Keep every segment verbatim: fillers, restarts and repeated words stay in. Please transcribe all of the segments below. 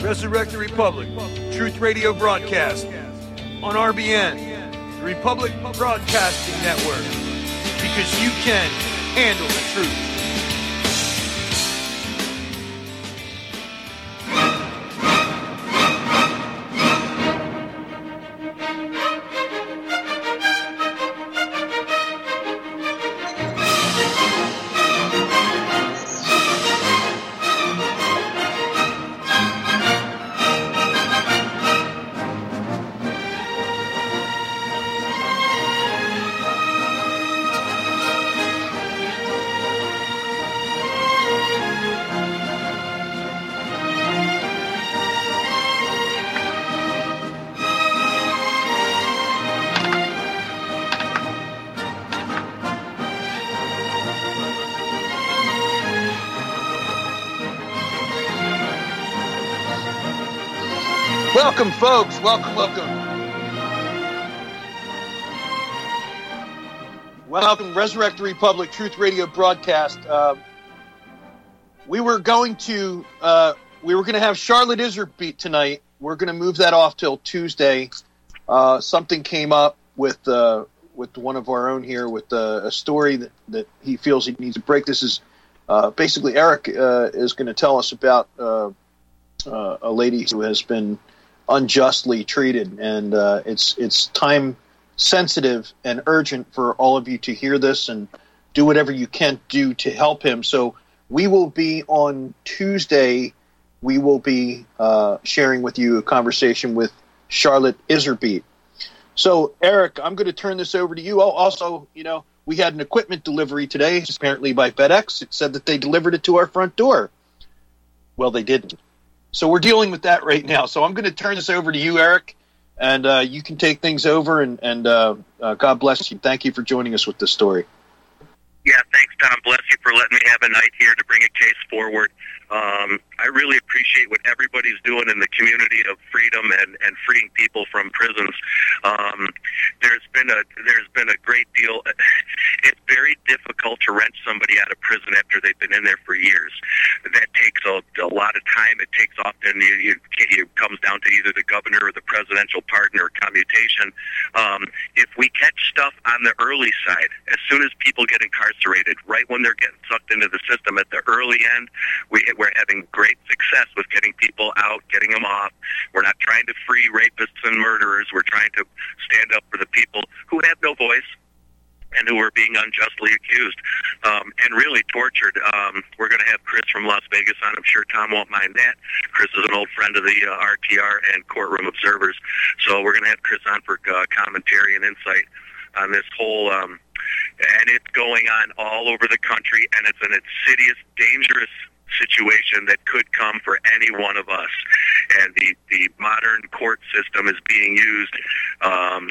Resurrect the Republic, Truth Radio broadcast on R B N, the Republic Broadcasting Network, because you can handle the truth. Welcome, folks. Welcome, welcome. Welcome, Resurrect the Republic, Truth Radio broadcast. Uh, we were going to uh, we were going to have Charlotte Iserbyt tonight. We're going to move that off till Tuesday. Uh, something came up with uh, with one of our own here with uh, a story that, that he feels he needs to break. This is uh, basically Eric uh, is going to tell us about uh, uh, a lady who has been unjustly treated, and uh, it's it's time sensitive and urgent for all of you to hear this and do whatever you can do to help him. So we will be on Tuesday. We will be uh, sharing with you a conversation with Charlotte Iserbyt. So Eric, I'm going to turn this over to you. Oh, also, you know, we had an equipment delivery today, apparently by FedEx. It said that they delivered it to our front door. Well, they didn't. So we're dealing with that right now. So I'm going to turn this over to you, Eric, and uh, you can take things over, and, and uh, uh, God bless you. Thank you for joining us with this story. Yeah, thanks, Tom. Bless you for letting me have a night here to bring a case forward. Um, I really appreciate what everybody's doing in the community of freedom and, and freeing people from prisons. Um, there's been a there's been a great deal. It's very difficult to wrench somebody out of prison after they've been in there for years. That takes a, a lot of time. It takes often you, you, it comes down to either the governor or the presidential pardon or commutation. Um, if we catch stuff on the early side, as soon as people get incarcerated, right when they're getting sucked into the system at the early end, we we're having great success with getting people out, getting them off. We're not trying to free rapists and murderers. We're trying to stand up for the people who have no voice and who are being unjustly accused um, and really tortured. Um, we're going to have Chris from Las Vegas on. I'm sure Tom won't mind that. Chris is an old friend of the uh, R T R and Courtroom Observers. So we're going to have Chris on for uh, commentary and insight on this whole, um, and it's going on all over the country, and it's an insidious, dangerous situation that could come for any one of us. And the, the modern court system is being used, um,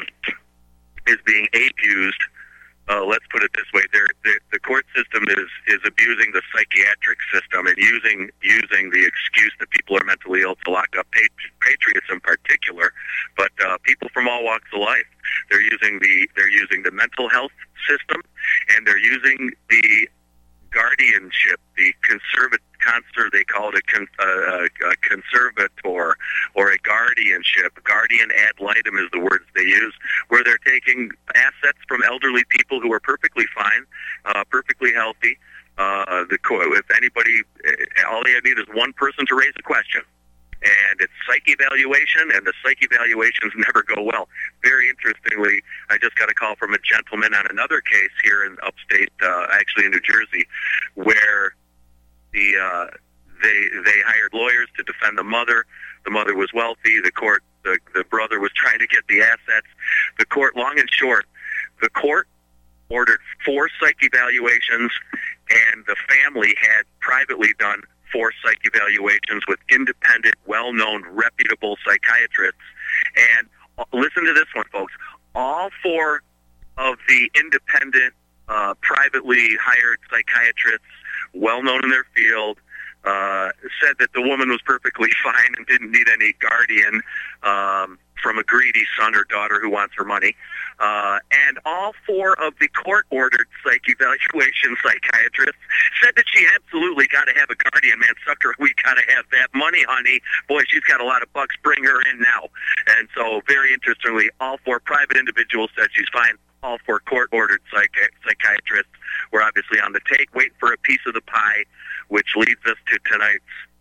is being abused. Uh, let's put it this way: They're, the the court system is, is abusing the psychiatric system and using using the excuse that people are mentally ill to lock up patri- patriots in particular, but uh, people from all walks of life. They're using the they're using the mental health system, and they're using the guardianship, the conservat concert, they call it a, con, uh, a conservator or a guardianship. Guardian ad litem is the words they use, where they're taking assets from elderly people who are perfectly fine, uh, perfectly healthy. Uh, the if anybody, all they need is one person to raise a question. And it's psych evaluation, and the psych evaluations never go well. Very interestingly, I just got a call from a gentleman on another case here in upstate, uh, actually in New Jersey, where the uh, they they hired lawyers to defend the mother. The mother was wealthy. The court, the, the brother was trying to get the assets. The court, long and short, the court ordered four psych evaluations, and the family had privately done four psych evaluations with independent, well-known, reputable psychiatrists. And listen to this one, folks. All four of the independent, uh, privately hired psychiatrists, well-known in their field, uh, said that the woman was perfectly fine and didn't need any guardian. Um, from a greedy son or daughter who wants her money. Uh, and all four of the court-ordered psych evaluation psychiatrists said that she absolutely got to have a guardian. Man, sucker, we got to have that money, honey. Boy, she's got a lot of bucks. Bring her in now. And so, very interestingly, all four private individuals said she's fine. All four court-ordered psychi- psychiatrists were obviously on the take, waiting for a piece of the pie, which leads us to tonight's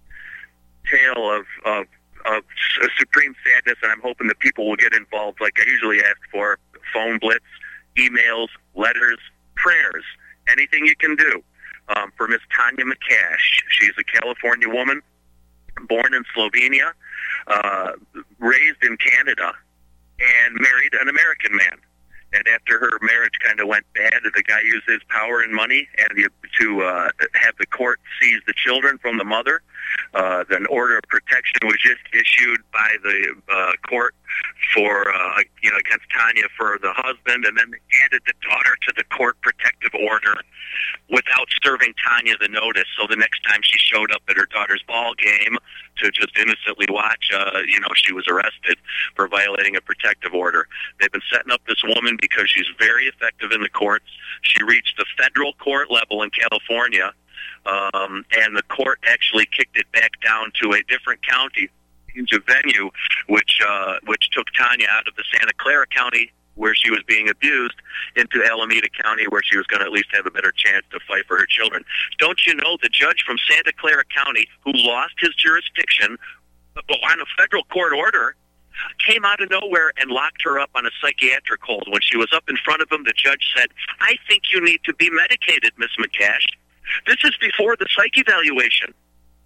tale of, of, of supreme sadness, and I'm hoping that people will get involved like I usually ask for. Phone blitz, emails, letters, prayers, anything you can do um, for Miss Tanya McCash. She's a California woman, born in Slovenia, uh, raised in Canada, and married an American man. And after her marriage kind of went bad, the guy used his power and money and the, to uh, have the court seize the children from the mother. Uh, an order of protection was just issued by the uh, court for, uh, you know, against Tanya for the husband, and then they added the daughter to the court protective order without serving Tanya the notice. So the next time she showed up at her daughter's ball game to just innocently watch, uh, you know, she was arrested for violating a protective order. They've been setting up this woman because she's very effective in the courts. She reached the federal court level in California, um, and the court actually kicked it back down to a different county, into venue, which uh, which took Tanya out of the Santa Clara County where she was being abused into Alameda County where she was going to at least have a better chance to fight for her children. Don't you know the judge from Santa Clara County who lost his jurisdiction on a federal court order came out of nowhere and locked her up on a psychiatric hold. When she was up in front of him, the judge said, "I think you need to be medicated, Miss McCash." This is before the psych evaluation.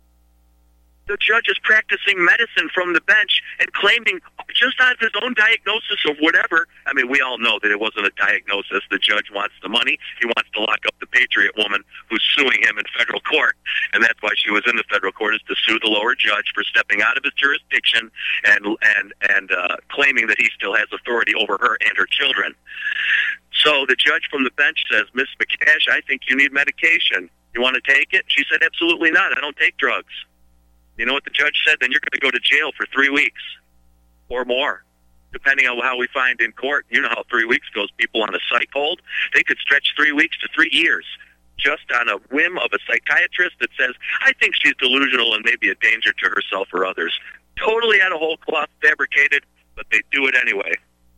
The judge is practicing medicine from the bench and claiming just out of his own diagnosis of whatever. I mean, we all know that it wasn't a diagnosis. The judge wants the money. He wants to lock up the Patriot woman who's suing him in federal court. And that's why she was in the federal court, is to sue the lower judge for stepping out of his jurisdiction and and, and uh, claiming that he still has authority over her and her children. So the judge from the bench says, "Miss McCash, I think you need medication. You want to take it?" She said, "Absolutely not. I don't take drugs." You know what the judge said? "Then you're going to go to jail for three weeks or more, depending on how we find in court." You know how three weeks goes. People on a psych hold, they could stretch three weeks to three years just on a whim of a psychiatrist that says, "I think she's delusional and maybe a danger to herself or others." Totally out of whole cloth, fabricated, but they do it anyway.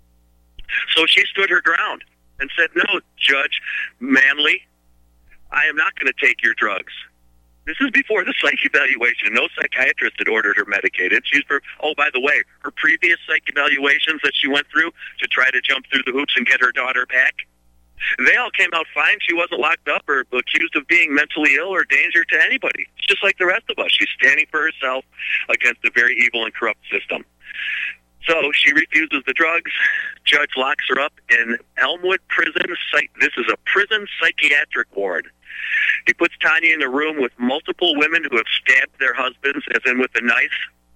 So she stood her ground and said, "No, Judge Manley, I am not going to take your drugs." This is before the psych evaluation. No psychiatrist had ordered her medicated. She's for, oh, by the way, her previous psych evaluations that she went through to try to jump through the hoops and get her daughter back, they all came out fine. She wasn't locked up or accused of being mentally ill or danger to anybody. It's just like the rest of us. She's standing for herself against a very evil and corrupt system. So she refuses the drugs. Judge locks her up in Elmwood Prison. This is a prison psychiatric ward. He puts Tanya in a room with multiple women who have stabbed their husbands, as in with a knife,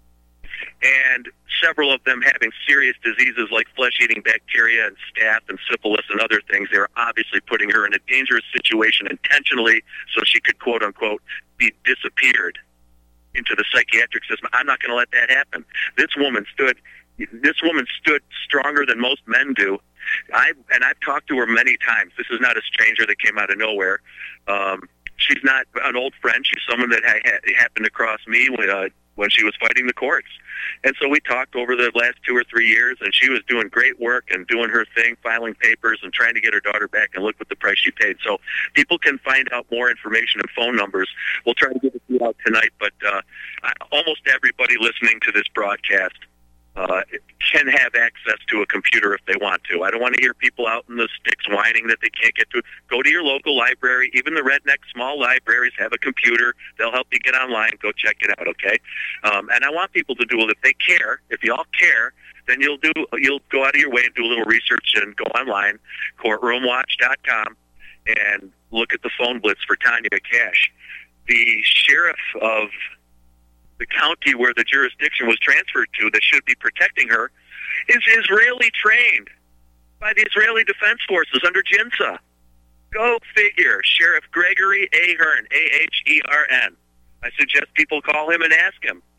and several of them having serious diseases like flesh-eating bacteria and staph and syphilis and other things. They're obviously putting her in a dangerous situation intentionally so she could, quote-unquote, be disappeared into the psychiatric system. I'm not going to let that happen. This woman stood... This woman stood stronger than most men do. I and I've talked to her many times. This is not a stranger that came out of nowhere. Um, she's not an old friend. She's someone that ha- ha- happened across me when, uh, when she was fighting the courts. And so we talked over the last two or three years, and she was doing great work and doing her thing, filing papers and trying to get her daughter back, and look what the price she paid. So people can find out more information and phone numbers. We'll try to get it to you out tonight, but uh, almost everybody listening to this broadcast Uh, can have access to a computer if they want to. I don't want to hear people out in the sticks whining that they can't get to it. Go to your local library. Even the redneck small libraries have a computer. They'll help you get online. Go check it out, okay? Um, and I want people to do it if they care. If you all care, then you'll do. You'll go out of your way and do a little research and go online, courtroom watch dot com, and look at the phone blitz for Tanya McCash. The sheriff of the county where the jurisdiction was transferred to that should be protecting her is Israeli trained by the Israeli Defense Forces under JINSA. Go figure. Sheriff Gregory Ahern, A H E R N. I suggest people call him and ask him.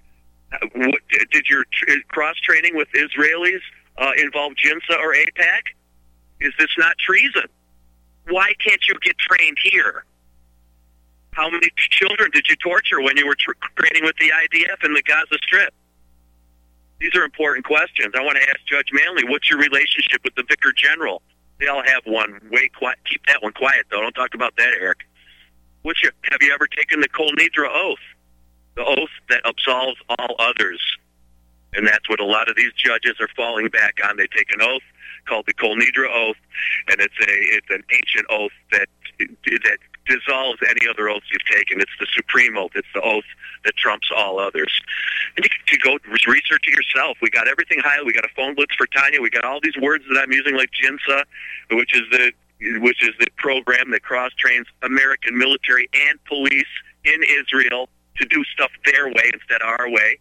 Uh, what, did your tr- cross-training with Israelis uh, involve JINSA or AIPAC? Is this not treason? Why can't you get trained here? How many children did you torture when you were tr- training with the I D F in the Gaza Strip? These are important questions. I want to ask Judge Manley, what's your relationship with the Vicar General? They all have one. Way quiet. Keep that one quiet, though. Don't talk about that, Eric. What's your, have you ever taken the Kol Nidre oath? The oath that absolves all others. And that's what a lot of these judges are falling back on. They take an oath called the Kol Nidre oath, and it's a it's an ancient oath that that dissolves any other oaths you've taken. It's the supreme oath. It's the oath that trumps all others. And you can go research it yourself. We got everything highlighted. We got a phone blitz for Tanya. We got all these words that I'm using, like JINSA, which is the which is the program that cross-trains American military and police in Israel to do stuff their way instead of our way.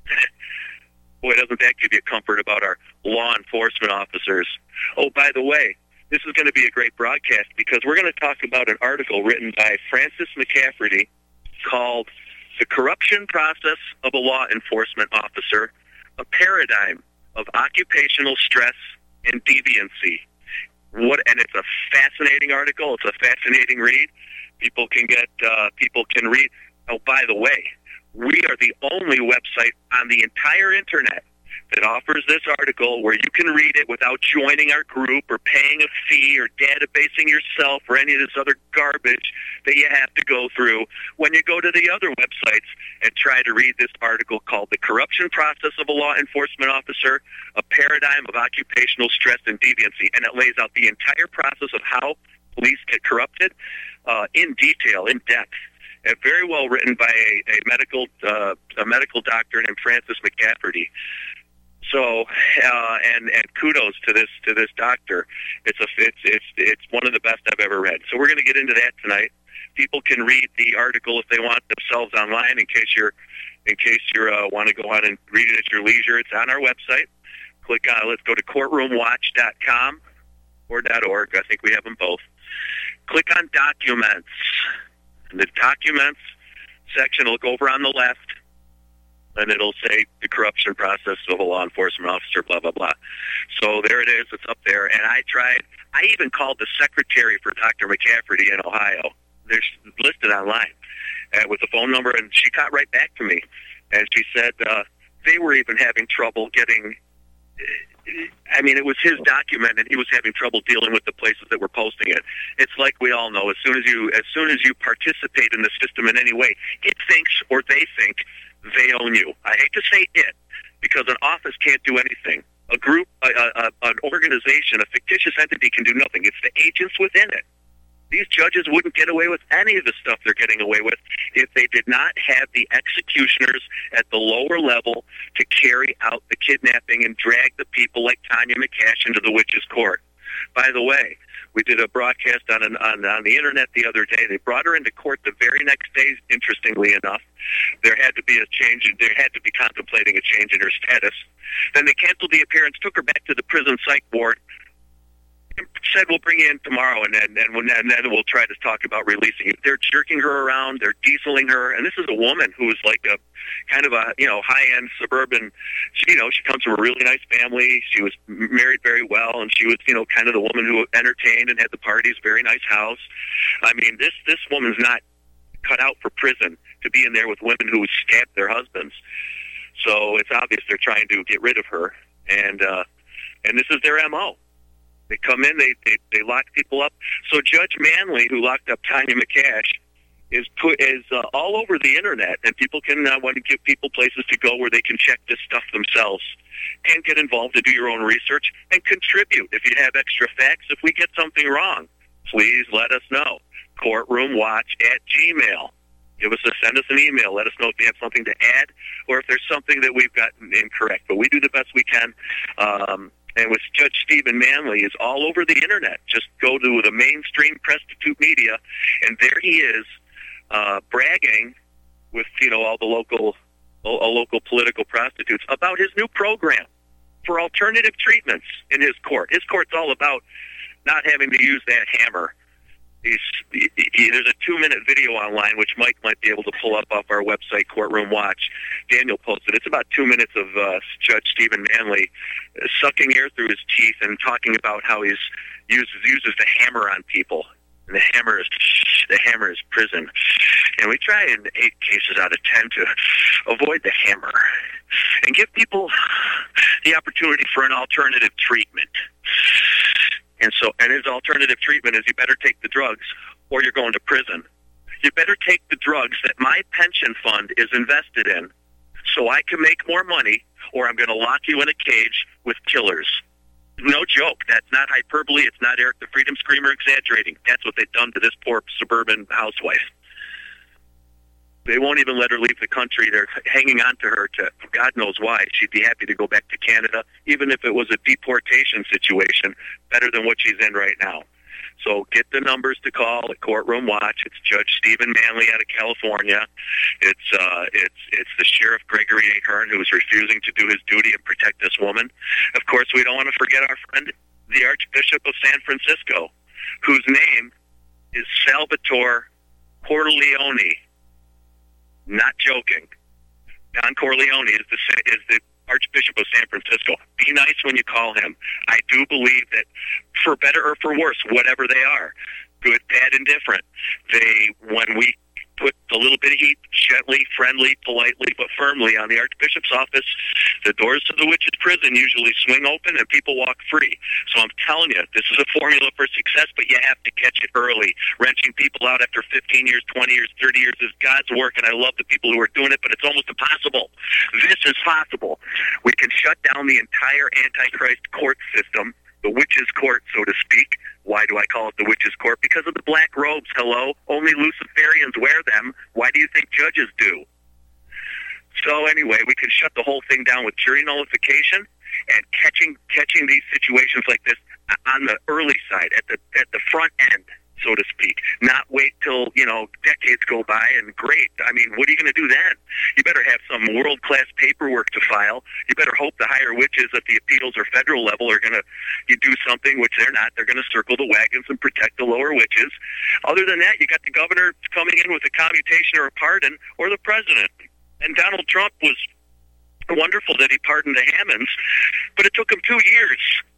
Boy, doesn't that give you comfort about our law enforcement officers. Oh, by the way, this is going to be a great broadcast because we're going to talk about an article written by Francis McCafferty called The Corruption Process of a Law Enforcement Officer, a Paradigm of Occupational Stress and Deviancy. What? And it's a fascinating article. It's a fascinating read. People can get, uh, people can read. Oh, by the way, we are the only website on the entire Internet that offers this article where you can read it without joining our group or paying a fee or databasing yourself or any of this other garbage that you have to go through when you go to the other websites and try to read this article called The Corruption Process of a Law Enforcement Officer, a Paradigm of Occupational Stress and Deviancy. And it lays out the entire process of how police get corrupted uh, in detail, in depth. And very well written by a, a medical uh, a medical doctor named Francis McCafferty. So, uh, and and kudos to this to this doctor. It's a it's it's it's one of the best I've ever read. So we're going to get into that tonight. People can read the article if they want themselves online. In case you're in case you uh, want to go on and read it at your leisure, it's on our website. Click on. Let's go to courtroom watch dot com or .org. I think we have them both. Click on Documents. In the Documents section, look over on the left, and it'll say the corruption process of a law enforcement officer, blah, blah, blah. So there it is. It's up there. And I tried, I even called the secretary for Doctor McCafferty in Ohio. They're listed online uh, with the phone number, and she got right back to me. And she said uh, they were even having trouble getting, I mean, it was his document, and he was having trouble dealing with the places that were posting it. It's like we all know, as soon as you as soon as you participate in the system in any way, it thinks or they think they own you. I hate to say it, because an office can't do anything. A group, a, a, an organization, a fictitious entity can do nothing. It's the agents within it. These judges wouldn't get away with any of the stuff they're getting away with if they did not have the executioners at the lower level to carry out the kidnapping and drag the people like Tanya McCash into the witch's court. By the way, we did a broadcast on, an, on on the Internet the other day. They brought her into court the very next day, interestingly enough. There had to be a change. In, they had to be contemplating a change in her status. Then they canceled the appearance, took her back to the prison psych ward, said we'll bring you in tomorrow, and then and, and then we'll try to talk about releasing you. They're jerking her around, they're dieseling her, and this is a woman who is like a kind of a you know high end suburban. She, you know, she comes from a really nice family. She was married very well, and she was you know kind of the woman who entertained and had the parties. Very nice house. I mean, this this woman's not cut out for prison to be in there with women who stabbed their husbands. So it's obvious they're trying to get rid of her, and uh, and this is their M O. They come in, they, they they lock people up. So Judge Manley, who locked up Tanya McCash, is put is uh, all over the Internet, and people can uh, want to give people places to go where they can check this stuff themselves and get involved to do your own research and contribute. If you have extra facts, if we get something wrong, please let us know. Courtroom Watch at Gmail. Give us a send us an email. Let us know if you have something to add or if there's something that we've gotten incorrect. But we do the best we can. Um, And with Judge Stephen Manley is all over the Internet. Just go to the mainstream prostitute media, and there he is, uh, bragging with you know all the local, all local political prostitutes about his new program for alternative treatments in his court. His court's all about not having to use that hammer He's, he, he, there's a two-minute video online, which Mike might be able to pull up off our website, Courtroom Watch. Daniel posted. It's about two minutes of uh, Judge Stephen Manley uh, sucking air through his teeth and talking about how he uses uses the hammer on people. And the hammer is the hammer is prison. And we try in eight cases out of ten to avoid the hammer and give people the opportunity for an alternative treatment. And so, and his alternative treatment is you better take the drugs or you're going to prison. You better take the drugs that my pension fund is invested in so I can make more money, or I'm going to lock you in a cage with killers. No joke. That's not hyperbole. It's not Eric the Freedom Screamer exaggerating. That's what they've done to this poor suburban housewife. They won't even let her leave the country. They're hanging on to her to God knows why. She'd be happy to go back to Canada, even if it was a deportation situation, better than what she's in right now. So get the numbers to call at Courtroom Watch. It's Judge Stephen Manley out of California. It's uh, it's it's the Sheriff Gregory Ahern, who is refusing to do his duty and protect this woman. Of course, we don't want to forget our friend, the Archbishop of San Francisco, whose name is Salvatore Corleone. Not joking. Don Corleone is the is the Archbishop of San Francisco. Be nice when you call him. I do believe that, for better or for worse, whatever they are, good, bad, indifferent, they, when we put a little bit of heat, gently, friendly, politely, but firmly on the Archbishop's office, the doors to the witch's prison usually swing open and people walk free. So I'm telling you, this is a formula for success, but you have to catch it early. Wrenching people out after fifteen years, twenty years, thirty years is God's work, and I love the people who are doing it, but it's almost impossible. This is possible. We can shut down the entire Antichrist court system, the witch's court, so to speak. Why do I call it the witch's court? Because of the black robes, hello. Only Luciferians wear them. Why do you think judges do? So anyway, we can shut the whole thing down with jury nullification and catching catching these situations like this on the early side, at the at the front end, so to speak. Not wait till, you know, decades go by and great. I mean, what are you going to do then? You better have some world-class paperwork to file. You better hope the higher witches at the appeals or federal level are going to you do something, which they're not. They're going to circle the wagons and protect the lower witches. Other than that, you got the governor coming in with a commutation or a pardon, or the president. And Donald Trump was wonderful that he pardoned the Hammonds, but it took him two years.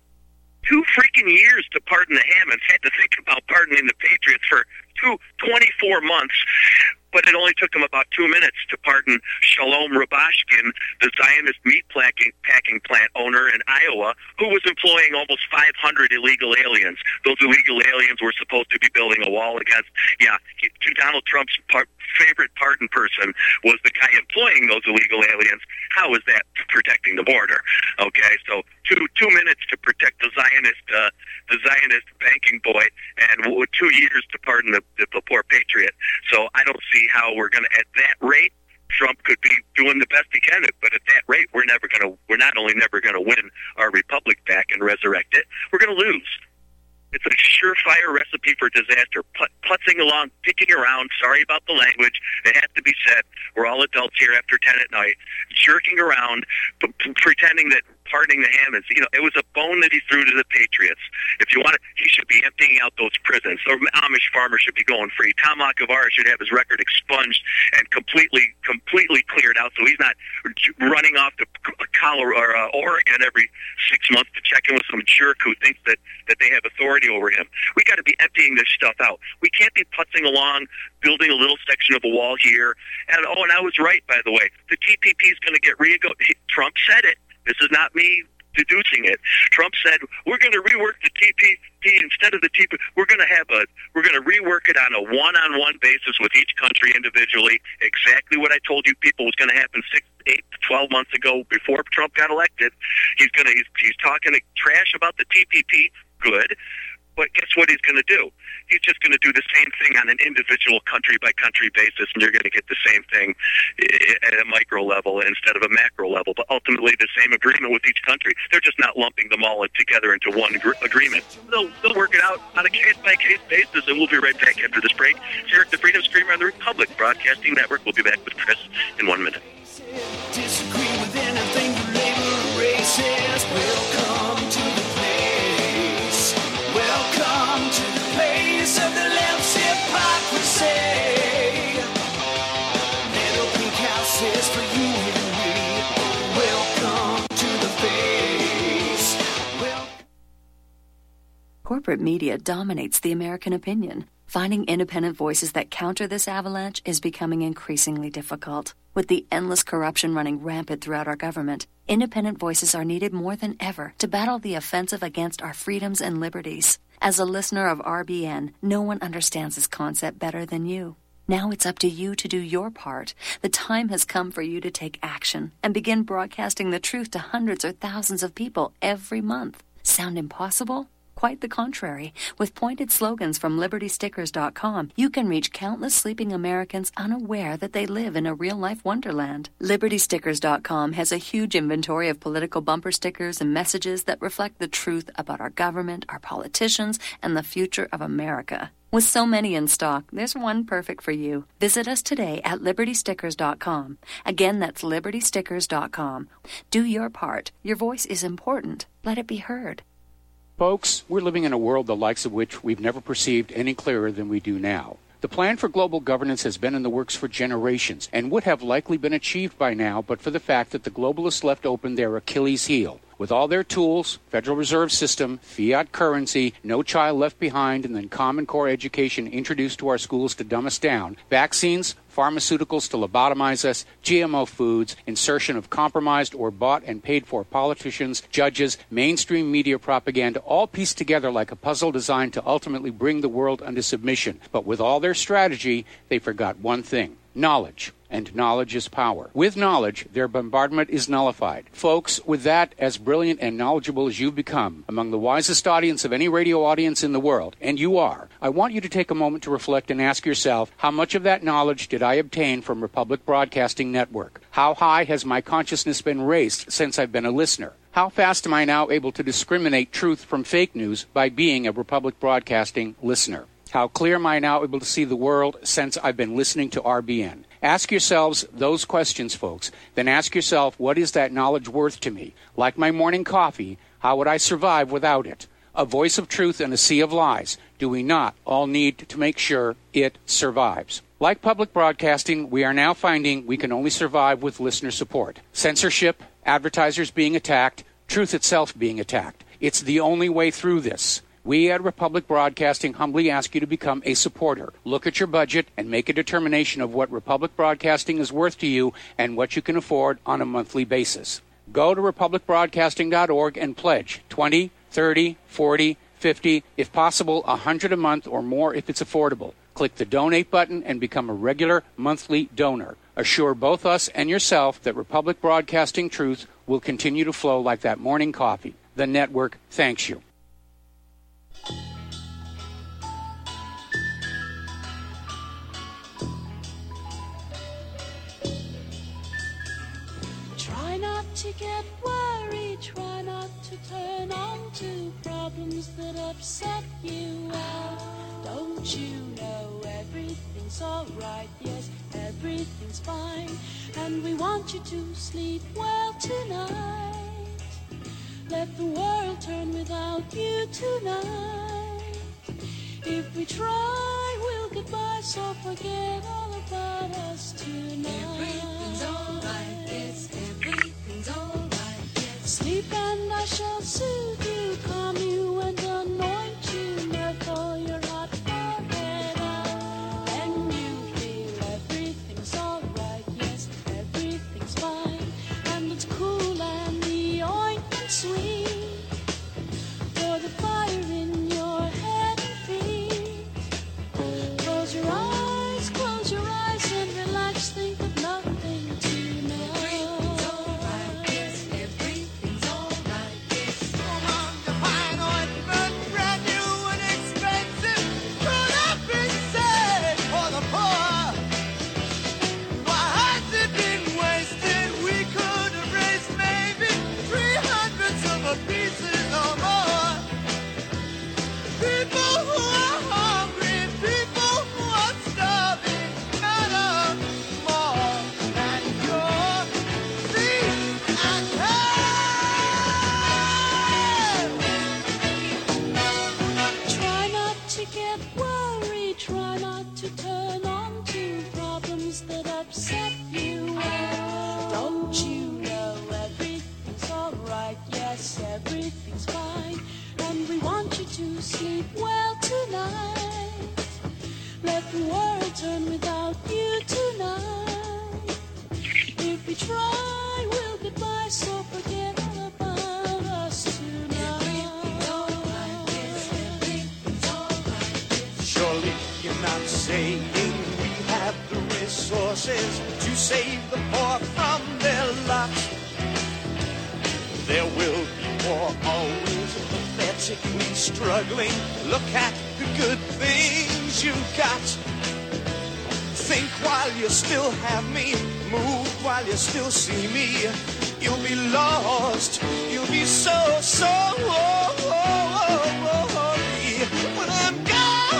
Two freaking years to pardon the Hammonds. Had to think about pardoning the Patriots for two, twenty-four months. But it only took him about two minutes to pardon Shalom Rubashkin, the Zionist meat packing, packing plant owner in Iowa, who was employing almost five hundred illegal aliens. Those illegal aliens were supposed to be building a wall against, yeah, to Donald Trump's par- favorite pardon person was the guy employing those illegal aliens. How is that protecting the border? Okay, so two two minutes to protect the Zionist uh, the Zionist banking boy, and two years to pardon the, the, the poor patriot. So I don't see how we're going to, at that rate, Trump could be doing the best he can, but at that rate, we're never going to. We're not only never going to win our republic back and resurrect it, we're going to lose. It's a surefire recipe for disaster. Put, putzing along, picking around. Sorry about the language. It has to be said. We're all adults here after ten at night, jerking around, p- p- pretending that pardoning the Hammonds. You know, it was a bone that he threw to the Patriots. If you want to, he should be emptying out those prisons. The Amish farmer should be going free. Tom Akavara should have his record expunged and completely, completely cleared out, so he's not running off to Colorado or uh, Oregon every six months to check in with some jerk who thinks that that they have authority over him. We got to be emptying this stuff out. We can't be putzing along, building a little section of a wall here. And oh, and I was right, by the way. The T P P is going to get re. Trump said it. This is not me deducing it. Trump said we're going to rework the T P P instead of the T P P. We're going to have a we're going to rework it on a one-on-one basis with each country individually. Exactly what I told you people was going to happen six, eight, twelve months ago before Trump got elected. He's going to he's, he's talking trash about the T P P. Good. But guess what he's going to do? He's just going to do the same thing on an individual country-by-country basis, and you're going to get the same thing at a micro level instead of a macro level. But ultimately, the same agreement with each country. They're just not lumping them all together into one gr- agreement. They'll, they'll work it out on a case-by-case basis, and we'll be right back after this break. Here at the Freedom Screamer on the Republic Broadcasting Network. We'll be back with Chris in one minute. Disagree with anything you label racist. Welcome to the place. Welcome to the place of the left corporate media dominates the American opinion. Finding independent voices that counter this avalanche is becoming increasingly difficult. With the endless corruption running rampant throughout our government, independent voices are needed more than ever to battle the offensive against our freedoms and liberties. As a listener of R B N, no one understands this concept better than you. Now it's up to you to do your part. The time has come for you to take action and begin broadcasting the truth to hundreds or thousands of people every month. Sound impossible? Quite the contrary. With pointed slogans from Liberty Stickers dot com, you can reach countless sleeping Americans unaware that they live in a real-life wonderland. Liberty Stickers dot com has a huge inventory of political bumper stickers and messages that reflect the truth about our government, our politicians, and the future of America. With so many in stock, there's one perfect for you. Visit us today at Liberty Stickers dot com. Again, that's Liberty Stickers dot com. Do your part. Your voice is important. Let it be heard. Folks, we're living in a world the likes of which we've never perceived any clearer than we do now. The plan for global governance has been in the works for generations and would have likely been achieved by now but for the fact that the globalists left open their Achilles heel. With all their tools, Federal Reserve System, fiat currency, no child left behind, and then Common Core education introduced to our schools to dumb us down, vaccines, pharmaceuticals to lobotomize us, G M O foods, insertion of compromised or bought and paid for politicians, judges, mainstream media propaganda, all pieced together like a puzzle designed to ultimately bring the world under submission. But with all their strategy, they forgot one thing: knowledge. And knowledge is power. With knowledge, their bombardment is nullified. Folks, with that, as brilliant and knowledgeable as you've become, among the wisest audience of any radio audience in the world, and you are, I want you to take a moment to reflect and ask yourself, how much of that knowledge did I obtain from Republic Broadcasting Network? How high has my consciousness been raised since I've been a listener? How fast am I now able to discriminate truth from fake news by being a Republic Broadcasting listener? How clear am I now able to see the world since I've been listening to R B N? Ask yourselves those questions, folks. Then ask yourself, what is that knowledge worth to me? Like my morning coffee, how would I survive without it? A voice of truth in a sea of lies. Do we not all need to make sure it survives? Like public broadcasting, we are now finding we can only survive with listener support. Censorship, advertisers being attacked, truth itself being attacked. It's the only way through this. We at Republic Broadcasting humbly ask you to become a supporter. Look at your budget and make a determination of what Republic Broadcasting is worth to you and what you can afford on a monthly basis. Go to Republic Broadcasting dot org and pledge twenty, thirty, forty, fifty, if possible, one hundred a month or more if it's affordable. Click the donate button and become a regular monthly donor. Assure both us and yourself that Republic Broadcasting truth will continue to flow like that morning coffee. The network thanks you. Try not to get worried, try not to turn on to problems that upset you. Well, don't you know everything's alright? Yes, everything's fine, and we want you to sleep well tonight. Let the world turn without you tonight. If we try, we'll get by, so forget all about us tonight. Everything's alright, yes, everything's alright, yes. Sleep and I shall soothe you, calm you and anoint you, miracle your hot forehead out. Then you feel everything's alright, yes, everything's fine, and it's cool and the ointment sweet, for the fire in your head and feet. Close your eyes, close your eyes and relax, think of nothing tonight. well tonight. Let the world turn without you tonight. If we try, we'll get by, so forget all about us tonight. Everything's all right, yes, everything's all right, yes. Surely you're not saying we have the resources to save the poor from their lot. There will be war, always pathetically struggling. Look at the good things you've got. Think while you still have me. Move while you still see me. You'll be lost. You'll be so, so lonely when I'm gone.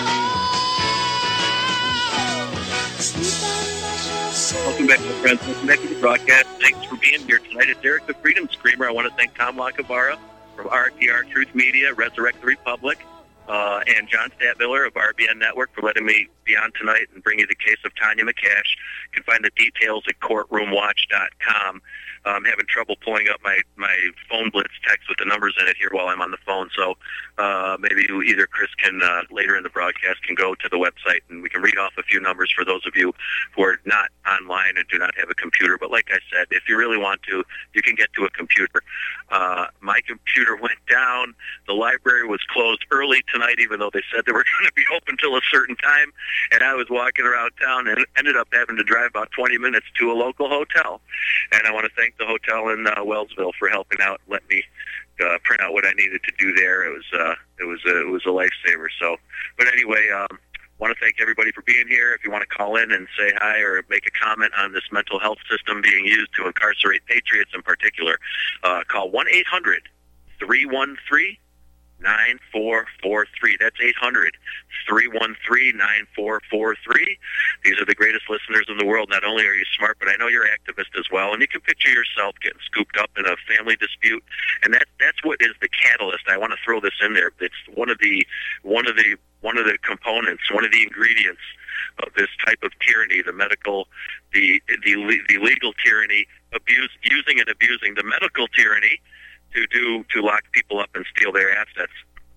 Welcome back, my friends. Welcome back to the broadcast. Thanks for being here tonight. It's Eric the Freedom Screamer. I want to thank Tom Lacavara from R T R Truth Media, Resurrect the Republic, uh, and John Stadtmiller of R B N Network for letting me be on tonight and bring you the case of Tanya McCash. You can find the details at courtroom watch dot com. I'm having trouble pulling up my, my phone blitz text with the numbers in it here while I'm on the phone, so uh, maybe either Chris can, uh, later in the broadcast, can go to the website and we can read off a few numbers for those of you who are not online and do not have a computer. But like I said, if you really want to, you can get to a computer. Uh, my computer went down. The library was closed early tonight, even though they said they were going to be open till a certain time, and I was walking around town and ended up having to drive about twenty minutes to a local hotel. And I want to thank the hotel in uh, Wellsville for helping out, let me uh, print out what I needed to do there. It was uh, it was a, it was a lifesaver. So, but anyway, um, want to thank everybody for being here. If you want to call in and say hi or make a comment on this mental health system being used to incarcerate patriots in particular, uh, call one eight hundred three one three nine four four three. That's eight hundred three one three nine four four three. These are the greatest listeners in the world. Not only are you smart, but I know you're an activist as well. And you can picture yourself getting scooped up in a family dispute. And that that's what is the catalyst. I want to throw this in there. It's one of the one of the one of the components, one of the ingredients of this type of tyranny, the medical, the the, the legal tyranny, abuse, using and abusing the medical tyranny to do to lock people up and steal their assets.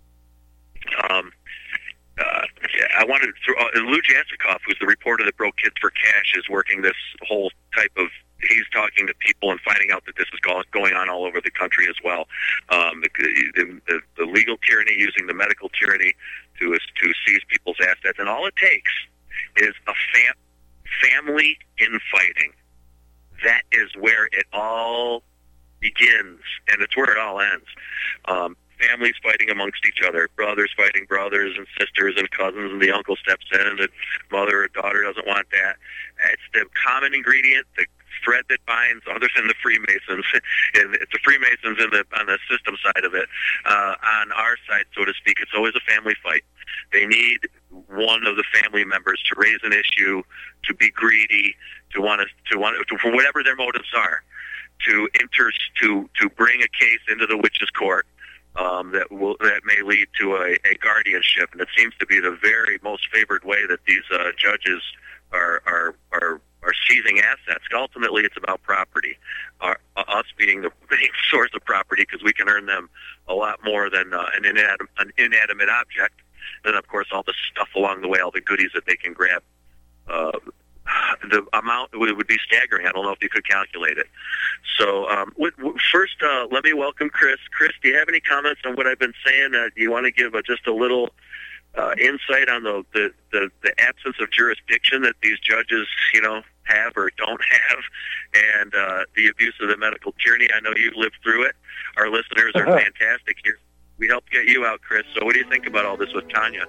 Um, uh, yeah, I wanted to throw, uh, Lou Jasikoff, who's the reporter that broke Kids for Cash, is working this whole type of. He's talking to people and finding out that this is going on all over the country as well. Um, the, the, the, the legal tyranny using the medical tyranny to to seize people's assets, and all it takes is a fam- family infighting. That is where it all begins, and it's where it all ends. Um, families fighting amongst each other, brothers fighting brothers and sisters and cousins, and the uncle steps in, and the mother or daughter doesn't want that. It's the common ingredient, the thread that binds, other than the Freemasons. It's the Freemasons in the, on the system side of it. Uh, on our side, so to speak, it's always a family fight. They need one of the family members to raise an issue, to be greedy, to want to, to want to, for whatever their motives are, to enter, to to bring a case into the witches' court um, that will that may lead to a, a guardianship, and it seems to be the very most favored way that these uh, judges are are are are seizing assets. Ultimately, it's about property. Our, uh, us being the main source of property, because we can earn them a lot more than uh, an, inanim- an inanimate object. And, of course, all the stuff along the way, all the goodies that they can grab. Uh, the amount would be staggering. I don't know if you could calculate it. So um, w- w- first, uh, let me welcome Chris. Chris, do you have any comments on what I've been saying? Uh, do you want to give uh, just a little uh, insight on the, the, the, the absence of jurisdiction that these judges, you know, have or don't have, and uh, the abuse of the medical tyranny? I know you've lived through it. Our listeners are fantastic here. We helped get you out, Chris. So what do you think about all this with Tanya?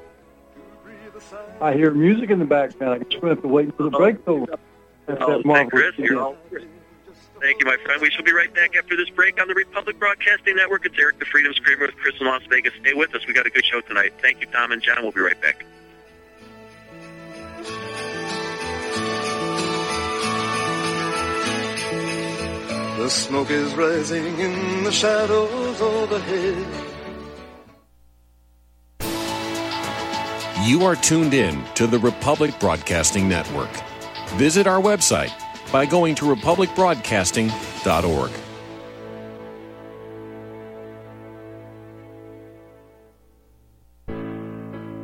I hear music in the background. I guess we're going to have to wait until the break over. Oh, thank Chris. You're all... Thank you, my friend. We shall be right back after this break on the Republic Broadcasting Network. It's Eric the Freedom Screamer with Chris in Las Vegas. Stay with us. We got a good show tonight. Thank you, Tom and John. We'll be right back. The smoke is rising in the shadows overhead. You are tuned in to the Republic Broadcasting Network. Visit our website by going to republic broadcasting dot org.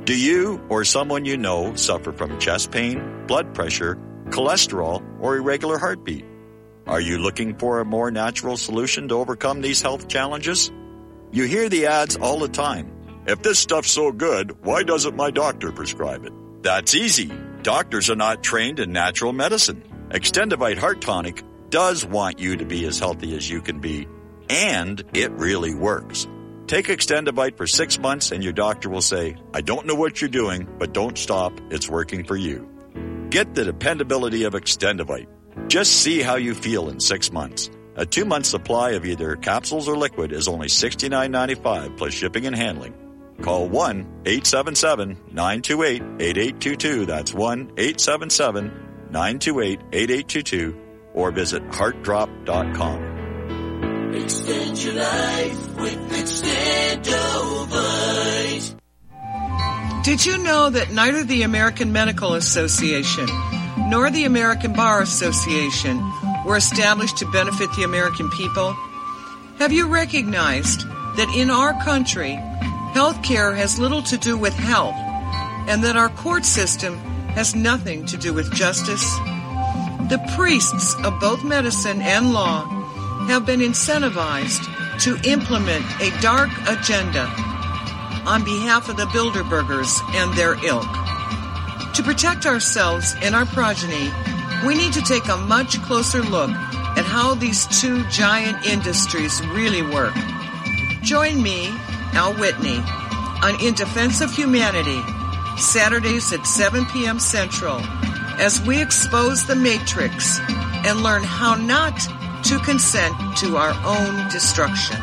Do you or someone you know suffer from chest pain, blood pressure, cholesterol, or irregular heartbeat? Are you looking for a more natural solution to overcome these health challenges? You hear the ads all the time. If this stuff's so good, why doesn't my doctor prescribe it? That's easy. Doctors are not trained in natural medicine. Extendivite Heart Tonic does want you to be as healthy as you can be, and it really works. Take Extendivite for six months and your doctor will say, I don't know what you're doing, but don't stop. It's working for you. Get the dependability of Extendivite. Just see how you feel in six months. A two-month supply of either capsules or liquid is only sixty-nine ninety-five plus shipping and handling. Call one eight seven seven, nine two eight, eight eight two two. That's one eight seven seven, nine two eight, eight eight two two. Or visit heart drop dot com. Extend your life with Extendovite. Did you know that neither the American Medical Association nor the American Bar Association were established to benefit the American people? Have you recognized that in our country, health care has little to do with health, and that our court system has nothing to do with justice? The priests of both medicine and law have been incentivized to implement a dark agenda on behalf of the Bilderbergers and their ilk. To protect ourselves and our progeny, we need to take a much closer look at how these two giant industries really work. Join me, Al Whitney, on In Defense of Humanity, Saturdays at seven p.m. Central, as we expose the Matrix and learn how not to consent to our own destruction.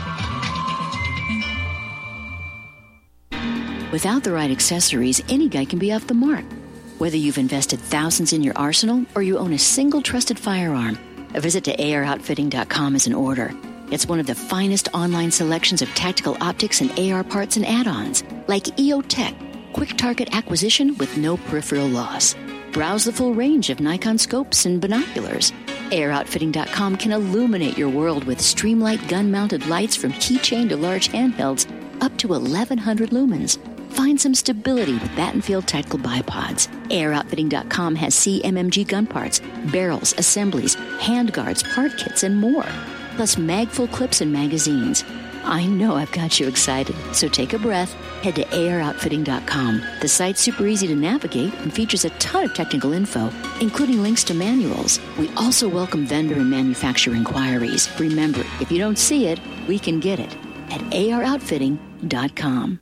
Without the right accessories, any guy can be off the mark. Whether you've invested thousands in your arsenal or you own a single trusted firearm, a visit to A R outfitting dot com is in order. It's one of the finest online selections of tactical optics and A R parts and add-ons, like E O Tech, quick target acquisition with no peripheral loss. Browse the full range of Nikon scopes and binoculars. A R outfitting dot com can illuminate your world with Streamlight gun-mounted lights from keychain to large handhelds up to eleven hundred lumens. Find some stability with Battenfield Tactical Bipods. A R outfitting dot com has C M M G gun parts, barrels, assemblies, handguards, part kits, and more. Plus magful clips and magazines. I know I've got you excited, so take a breath. Head to A R outfitting dot com. The site's super easy to navigate and features a ton of technical info, including links to manuals. We also welcome vendor and manufacturer inquiries. Remember, if you don't see it, we can get it at A R outfitting dot com.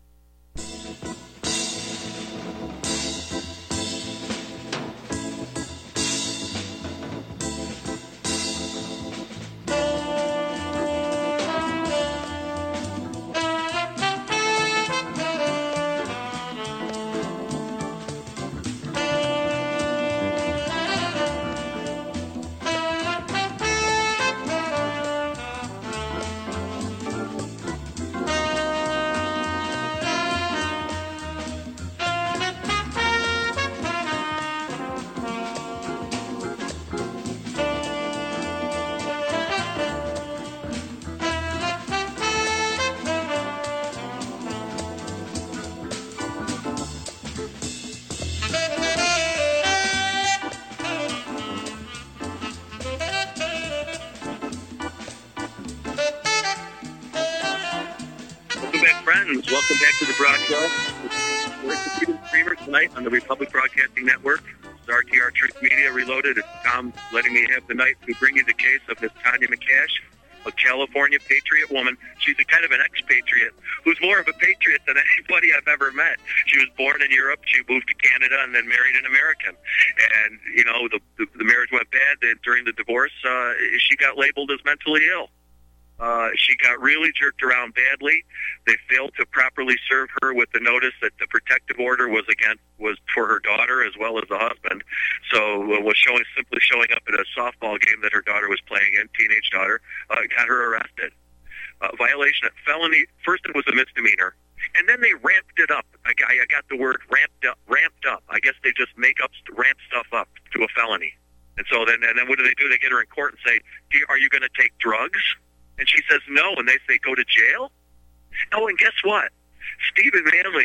Welcome back to the broadcast. We're at the Freedom Streamer tonight on the Republic Broadcasting Network. This is R T R Truth Media Reloaded. It's Tom letting me have the night to bring you the case of Miss Tanya McCash, a California patriot woman. She's a kind of an ex-patriot who's more of a patriot than anybody I've ever met. She was born in Europe. She moved to Canada and then married an American. And, you know, the, the, the marriage went bad. During the divorce, uh, she got labeled as mentally ill. Uh, she got really jerked around badly. They failed to properly serve her with the notice that the protective order was against was for her daughter as well as the husband. So uh, was showing simply showing up at a softball game that her daughter was playing in, teenage daughter, uh, got her arrested. Uh, violation of felony. First, it was a misdemeanor, and then they ramped it up. I, I got the word ramped up. Ramped up. I guess they just make up, ramp stuff up to a felony. And so then, and then what do they do? They get her in court and say, do you, "Are you going to take drugs?" And she says no, and they say, "Go to jail?" Oh, and guess what? Stephen Manley,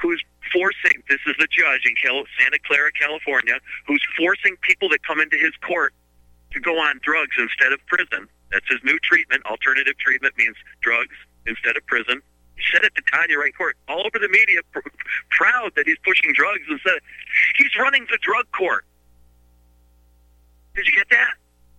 who's forcing, this is the judge in Cal- Santa Clara, California, who's forcing people that come into his court to go on drugs instead of prison. That's his new treatment. Alternative treatment means drugs instead of prison. He said it to Tanya right in court. All over the media, pr- proud that he's pushing drugs instead of, he's running the drug court. Did you get that?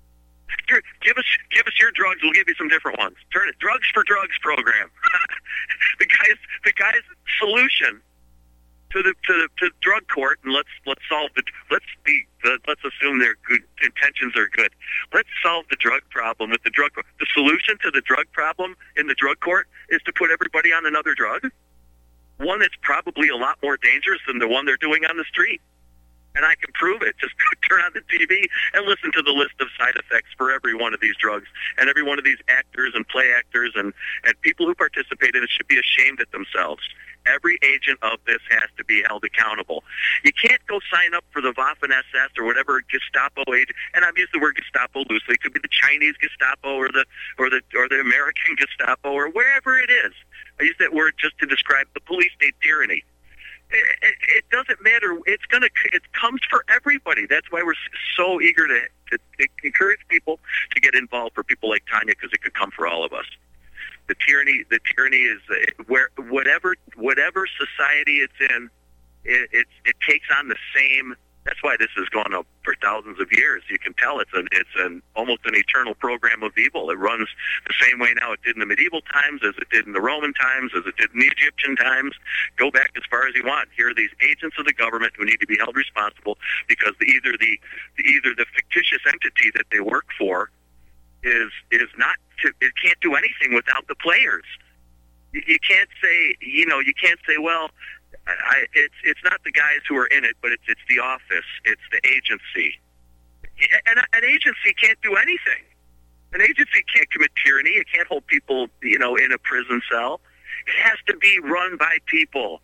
Give us, give us your drugs. We'll give you some different ones. Turn it, drugs for drugs program. the guy's, the guy's solution to the to the to drug court, and let's let's solve the let's be the, let's assume their good intentions are good. Let's solve the drug problem with the drug court. The solution to the drug problem in the drug court is to put everybody on another drug, one that's probably a lot more dangerous than the one they're doing on the street. And I can prove it. Just turn on the T V and listen to the list of side effects for every one of these drugs. And every one of these actors and play actors and, and people who participate in it should be ashamed at themselves. Every agent of this has to be held accountable. You can't go sign up for the Waffen S S or whatever Gestapo agent. And I've used the word Gestapo loosely. It could be the Chinese Gestapo or the or the or the American Gestapo or wherever it is. I use that word just to describe the police state tyranny. It, it, it doesn't matter. It's gonna. It comes for everybody. That's why we're so eager to, to, to encourage people to get involved. For people like Tanya, because it could come for all of us. The tyranny. The tyranny is uh, where whatever whatever society it's in, it, it it takes on the same. That's why this has gone up for thousands of years. You can tell it's an it's an almost an eternal program of evil. It runs the same way now it did in the medieval times, as it did in the Roman times, as it did in the Egyptian times. Go back as far as you want. Here are these agents of the government who need to be held responsible because the, either the, the either the fictitious entity that they work for is is not to, it can't do anything without the players. You, you can't say you know you can't say well. I, it's it's not the guys who are in it, but it's it's the office, it's the agency, and an agency can't do anything. An agency can't commit tyranny. It can't hold people, you know, in a prison cell. It has to be run by people.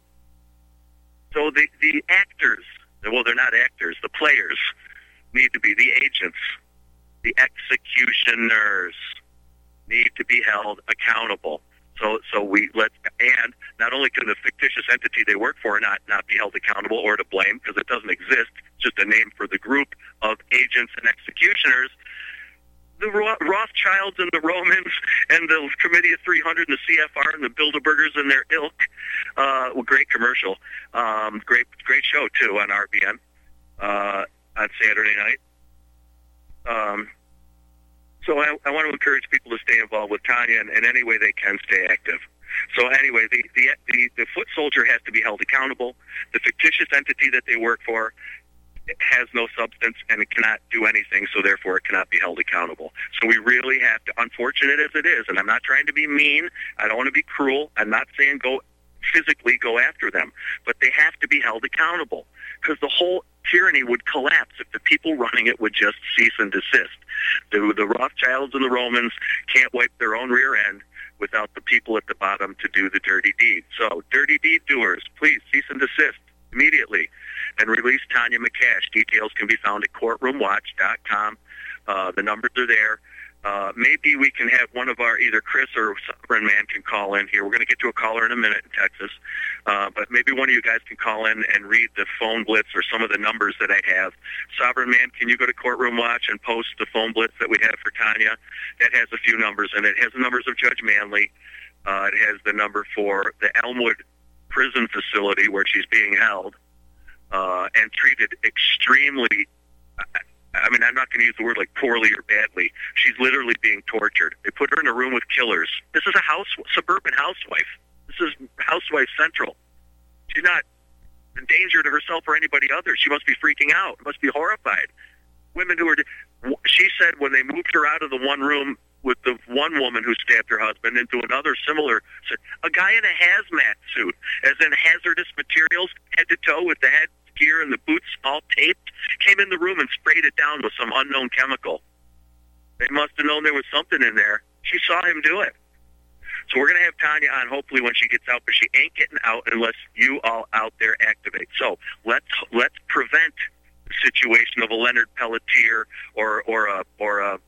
So the the actors, well, they're not actors. The players need to be the agents. The executioners need to be held accountable. So, so we let, and not only can the fictitious entity they work for not, not be held accountable or to blame because it doesn't exist, it's just a name for the group of agents and executioners. The Rothschilds and the Romans and the Committee of three hundred and the C F R and the Bilderbergers and their ilk, uh, well, great commercial, um, great, great show too on R B N uh, on Saturday night. Um, So I, I want to encourage people to stay involved with Tanya in, in any way they can stay active. So anyway, the, the, the, the foot soldier has to be held accountable. The fictitious entity that they work for has no substance and it cannot do anything, so therefore it cannot be held accountable. So we really have to, unfortunate as it is, and I'm not trying to be mean, I don't want to be cruel, I'm not saying go physically go after them, but they have to be held accountable because the whole tyranny would collapse if the people running it would just cease and desist. The, the Rothschilds and the Romans can't wipe their own rear end without the people at the bottom to do the dirty deed. So, dirty deed doers, please cease and desist immediately and release Tanya McCash. Details can be found at courtroom watch dot com. Uh, the numbers are there. Uh, maybe we can have one of our, either Chris or Sovereign Man can call in here. We're going to get to a caller in a minute in Texas. Uh, but maybe one of you guys can call in and read the phone blitz or some of the numbers that I have. Sovereign Man, can you go to Courtroom Watch and post the phone blitz that we have for Tanya? That has a few numbers, and it has the numbers of Judge Manley. Uh, it has the number for the Elmwood prison facility where she's being held uh, and treated extremely... I mean, I'm not going to use the word like poorly or badly. She's literally being tortured. They put her in a room with killers. This is a house, suburban housewife. This is Housewife Central. She's not in danger to herself or anybody else. She must be freaking out. Must be horrified. Women who are... She said when they moved her out of the one room with the one woman who stabbed her husband into another similar... A guy in a hazmat suit, as in hazardous materials, head to toe with the head gear and the boots all taped, came in the room and sprayed it down with some unknown chemical. They must have known there was something in there. She saw him do it. So we're going to have Tanya on hopefully when she gets out, but she ain't getting out unless you all out there activate. So let's let's prevent the situation of a Leonard Pelletier or or a or a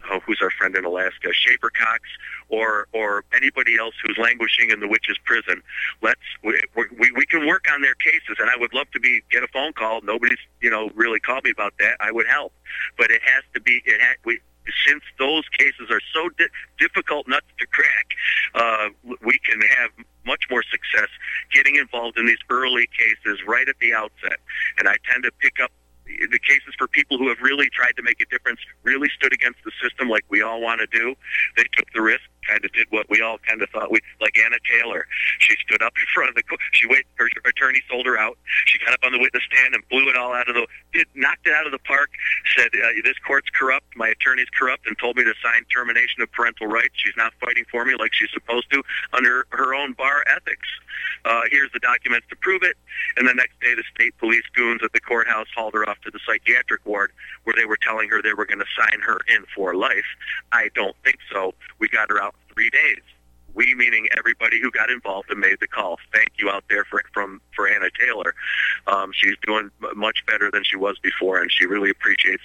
oh, who's our friend in Alaska, Schaefer Cox, or or anybody else who's languishing in the witches' prison. Let's we, we we can work on their cases, and I would love to be get a phone call. Nobody's you know really called me about that. I would help, but it has to be it ha- we. Since those cases are so di- difficult nuts to crack, uh, we can have much more success getting involved in these early cases right at the outset. And I tend to pick up the cases for people who have really tried to make a difference, really stood against the system like we all want to do. They took the risk, kind of did what we all kind of thought we, like Anna Taylor. She stood up in front of the court. She waited, her attorney sold her out. She got up on the witness stand and blew it all out of the, did, knocked it out of the park, said, uh, this court's corrupt, my attorney's corrupt, and told me to sign termination of parental rights. She's not fighting for me like she's supposed to under her own bar ethics. Uh, here's the documents to prove it. And the next day, the state police goons at the courthouse hauled her off to the psychiatric ward where they were telling her they were going to sign her in for life. I don't think so. We got her out in three days. We, meaning everybody who got involved and made the call. Thank you out there for from for Anna Taylor. Um, she's doing much better than she was before, and she really appreciates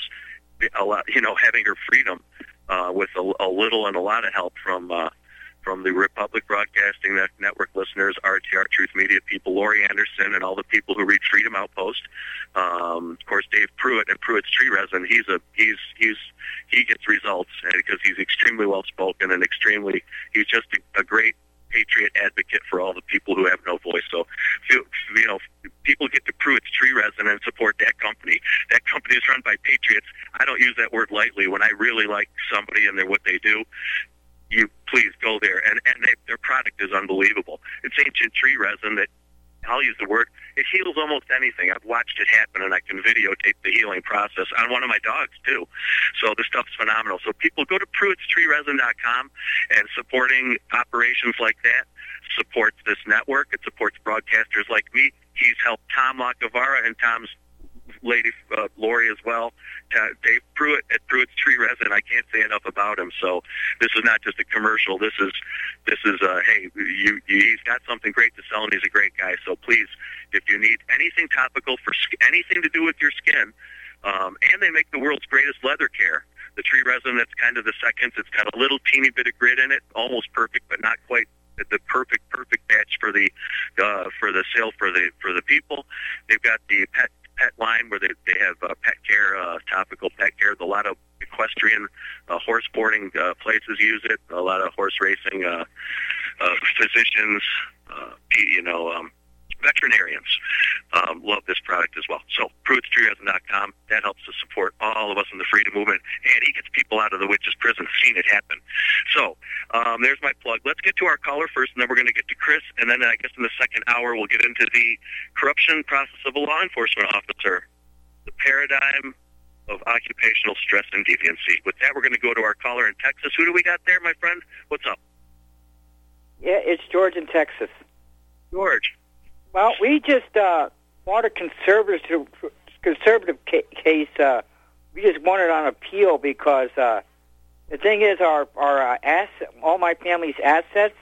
a lot, you know, having her freedom uh, with a, a little and a lot of help from uh, from the Republic Broadcasting Network listeners, R T R Truth Media people, Lori Anderson, and all the people who read Freedom Outpost. Um, of course, Dave Pruitt and Pruitt's Tree Resin. He's a he's he's he gets results because he's extremely well spoken and extremely he's just a, a great patriot advocate for all the people who have no voice. So, you know, people get to Pruitt's Tree Resin and support that company. That company is run by patriots. I don't use that word lightly. When I really like somebody and they're what they do, you please go there. And, and they, their product is unbelievable. It's ancient tree resin that, I'll use the word, it heals almost anything. I've watched it happen, and I can videotape the healing process on one of my dogs, too. So this stuff's phenomenal. So people go to Pruitt's Tree Resin dot com, and supporting operations like that supports this network. It supports broadcasters like me. He's helped Tom LaCavara and Tom's lady, uh, Lori as well. Uh, Dave Pruitt at Pruitt's Tree Resin. I can't say enough about him. So this is not just a commercial. This is, this is, uh, hey, you, you, he's got something great to sell, and he's a great guy. So please, if you need anything topical for sk- anything to do with your skin, um, and they make the world's greatest leather care. The tree resin, that's kind of the second. It's got a little teeny bit of grit in it, almost perfect, but not quite the perfect, perfect batch for the, uh, for the sale for the, for the people. They've got the pet pet line where they they have uh, pet care, uh, topical pet care. A lot of equestrian, uh, horse boarding uh, places use it. A lot of horse racing uh, uh, physicians, uh, you know, um, veterinarians um, love this product as well. So Pruitt's Tree Resin dot com, that helps to support all of us in the freedom movement, and he gets people out of the witches' prison. Seen it happen. So um, there's my plug. Let's get to our caller first, and then we're going to get to Chris, and then I guess in the second hour we'll get into the corruption process of a law enforcement officer, the paradigm of occupational stress and deviancy. With that, we're going to go to our caller in Texas. Who do we got there, my friend? What's up? Yeah, it's George in Texas. George. Well, we just uh, bought a conservative conservative ca- case. Uh, we just won it on appeal because uh, the thing is, our our uh, asset, all my family's assets,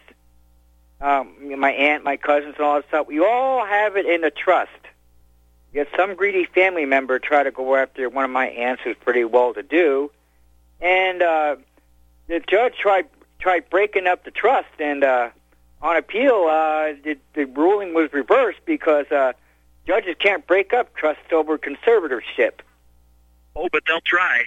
um, my aunt, my cousins, and all that stuff, we all have it in a trust. Yet some greedy family member tried to go after one of my aunts who's pretty well-to-do, and uh, the judge tried tried breaking up the trust, and uh, on appeal, uh, the, the ruling was reversed because uh, judges can't break up trusts over conservatorship. Oh, but they'll try.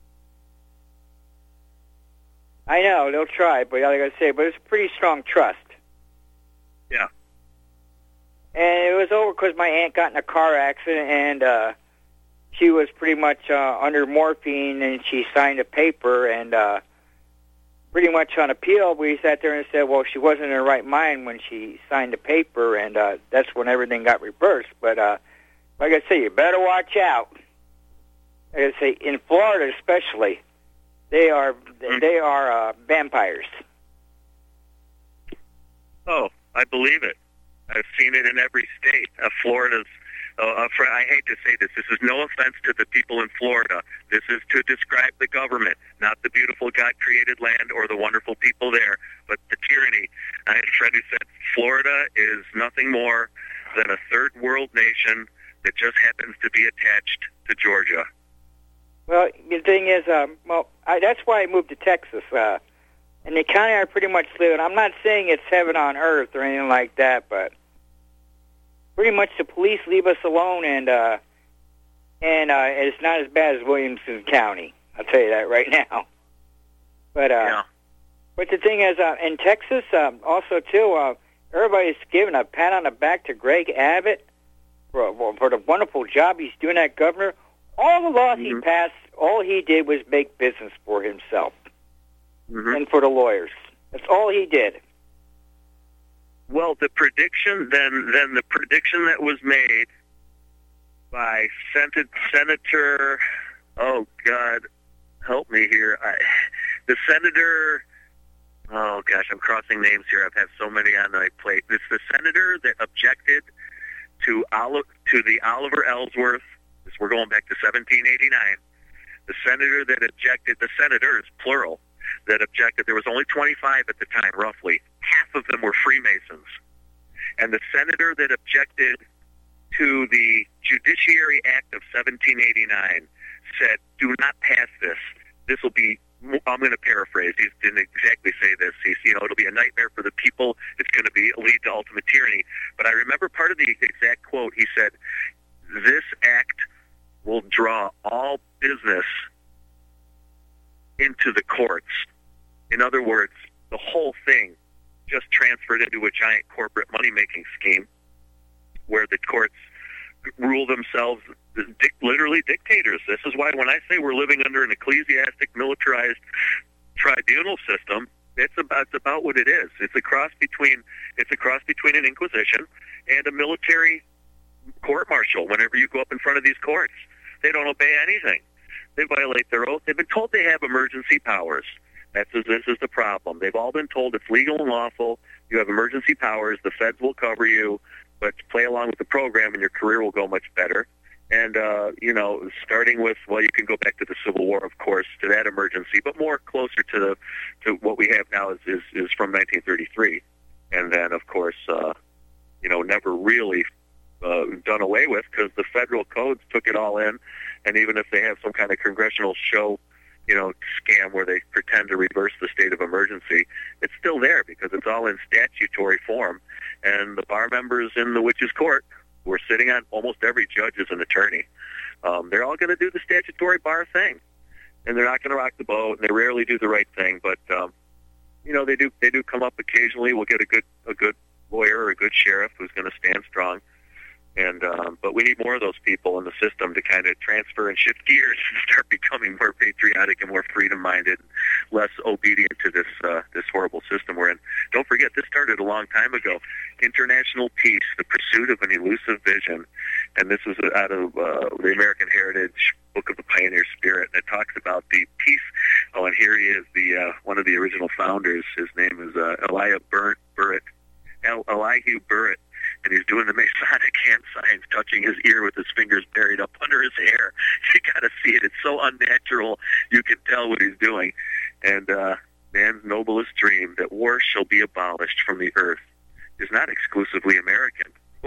I know, they'll try, but like I say, but it's a pretty strong trust. Yeah. And it was over because my aunt got in a car accident, and uh, she was pretty much uh, under morphine, and she signed a paper, and uh, pretty much on appeal, we sat there and said, well, she wasn't in her right mind when she signed the paper, and uh, that's when everything got reversed. But uh, like I say, you better watch out. Like I say, in Florida especially, they are mm. they are uh, vampires. Oh, I believe it. I've seen it in every state. Uh, Florida's, uh, uh, for, I hate to say this, this is no offense to the people in Florida. This is to describe the government, not the beautiful God-created land or the wonderful people there, but the tyranny. I had a friend who said Florida is nothing more than a third world nation that just happens to be attached to Georgia. Well, the thing is, um, well, I, that's why I moved to Texas. Uh, and the county I pretty much live in, I'm not saying it's heaven on earth or anything like that, but pretty much the police leave us alone, and uh, and uh, it's not as bad as Williamson County. I'll tell you that right now. But uh, yeah. but the thing is, uh, in Texas, um, also too, uh, everybody's giving a pat on the back to Greg Abbott for for the wonderful job he's doing as governor. All the laws mm-hmm. he passed, all he did was make business for himself mm-hmm. and for the lawyers. That's all he did. Well, the prediction then, then the prediction that was made by Senate, Senator, oh God, help me here, I, the senator. Oh gosh, I'm crossing names here. I've had so many on my plate. It's the senator that objected to Oli- to the Oliver Ellsworth. This, we're going back to seventeen eighty-nine. The senator that objected, the senators, plural, that objected. There was only twenty-five at the time, roughly. Half of them were Freemasons. And the senator that objected to the Judiciary Act of seventeen eighty-nine said, "Do not pass this. This will be." I'm going to paraphrase. He didn't exactly say this. He's, you know, it'll be a nightmare for the people. It's going to be lead to ultimate tyranny. But I remember part of the exact quote. He said, "This act will draw all business into the courts." In other words, the whole thing just transferred into a giant corporate money-making scheme where the courts rule themselves, dic- literally dictators. This is why when I say we're living under an ecclesiastic, militarized tribunal system, it's about it's about what it is. It's a cross between it's a cross between an inquisition and a military court-martial. Whenever you go up in front of these courts, they don't obey anything. They violate their oath. They've been told they have emergency powers. That's this is the problem. They've all been told it's legal and lawful. You have emergency powers. The feds will cover you, but play along with the program, and your career will go much better. And uh, you know, starting with well, you can go back to the Civil War, of course, to that emergency, but more closer to the to what we have now is is, is from nineteen thirty-three, and then of course, uh, you know, never really uh, done away with because the federal codes took it all in, and even if they have some kind of congressional show, you know, scam where they pretend to reverse the state of emergency, it's still there because it's all in statutory form. And the bar members in the witches' court, who are sitting on almost every judge as an attorney, um, they're all going to do the statutory bar thing, and they're not going to rock the boat. And they rarely do the right thing, but um, you know, they do. They do come up occasionally. We'll get a good a good lawyer or a good sheriff who's going to stand strong. And um, but we need more of those people in the system to kind of transfer and shift gears and start becoming more patriotic and more freedom-minded, less obedient to this uh, this horrible system we're in. Don't forget, this started a long time ago. International Peace, the Pursuit of an Elusive Vision, and this was out of uh, the American Heritage Book of the Pioneer Spirit, and it talks about the peace. Oh, and here he is, the uh, one of the original founders. His name is uh, Elihu Burritt. Burritt. El- Elihu Burritt. And he's doing the Masonic hand signs, touching his ear with his fingers buried up under his hair. You got to see it. It's so unnatural. You can tell what he's doing. And uh, man's noblest dream, that war shall be abolished from the earth, is not exclusively American.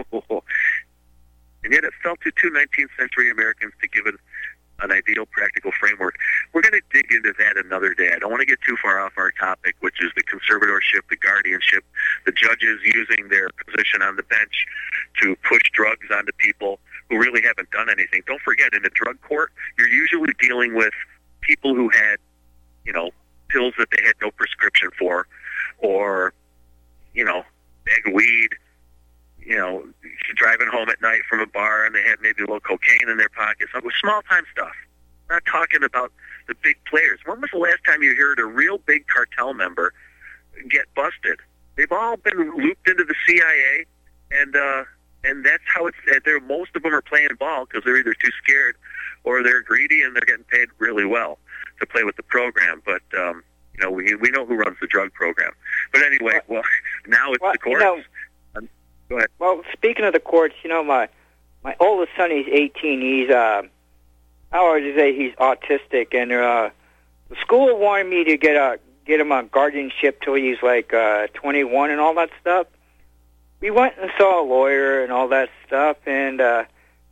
And yet it fell to two nineteenth century Americans to give it an ideal practical framework. We're going to dig into that another day. I don't want to get too far off our topic, which is the conservatorship, the guardianship, the judges using their position on the bench to push drugs onto people who really haven't done anything. Don't forget, in a drug court, you're usually dealing with people who had, you know, pills that they had no prescription for, or, you know, bag of weed, you know, driving home at night from a bar and they had maybe a little cocaine in their pocket. So it was small-time stuff. I'm not talking about the big players. When was the last time you heard a real big cartel member get busted? They've all been looped into the C I A, and uh, and that's how it's. They're, most of them are playing ball because they're either too scared or they're greedy and they're getting paid really well to play with the program. But um, you know, we we know who runs the drug program. But anyway, well, now it's well, the courts. You know, Go ahead. Well, speaking of the courts, you know, my my oldest son, he's eighteen. He's, uh, how would you say, he's autistic, and uh, the school wanted me to get a get him on guardianship till he's like uh, twenty-one and all that stuff. We went and saw a lawyer and all that stuff, and uh,